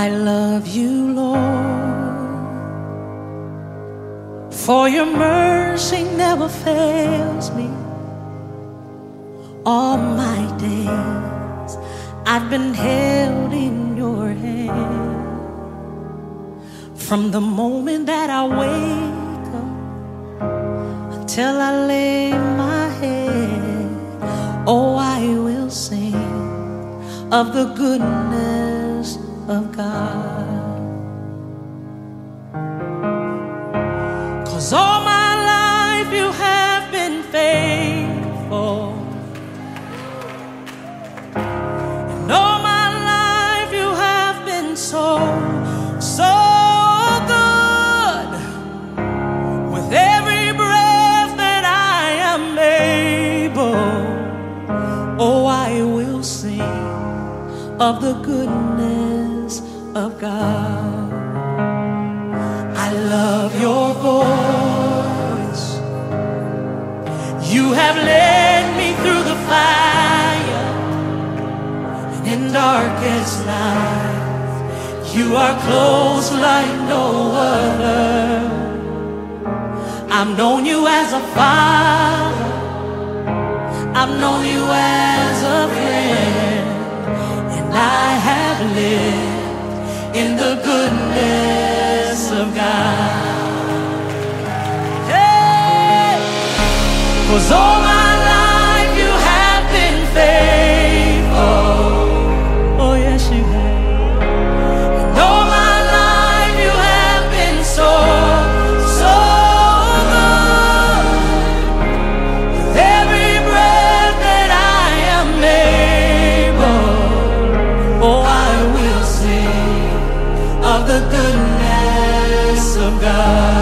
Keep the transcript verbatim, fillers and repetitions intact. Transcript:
I love you, Lord, for your mercy never fails me. All my days I've been held in your hand. From the moment that I wake up until I lay my head, oh, I will sing of the goodness of God. 'Cause all my life you have been faithful, and all my life you have been so, so good. With every breath that I am able, oh, I will sing of the goodness of God. I love your voice. You have led me through the fire, and in darkest night, you are close like no other. I've known you as a father, I've known you as a friend, and I have lived in the goodness of God. Hey! 'Cause all my life you have been faithful. Oh yes you have. And all my life you have been so, so good. With every breath that I am able, oh, I will sing of the goodness of God.